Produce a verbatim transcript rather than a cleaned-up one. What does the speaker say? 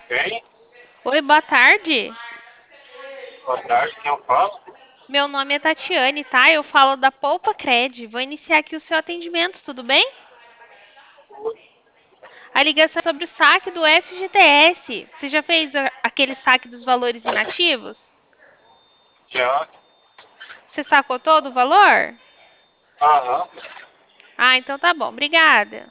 Quem? Oi, boa tarde. Boa tarde, quem eu falo? Meu nome é Tatiane, tá? Eu falo da Poupa Cred. Vou iniciar aqui o seu atendimento, tudo bem? A ligação é sobre o saque do F G T S. Você já fez a- aquele saque dos valores inativos? Já. Você sacou todo o valor? Aham. Ah, então tá bom. Obrigada.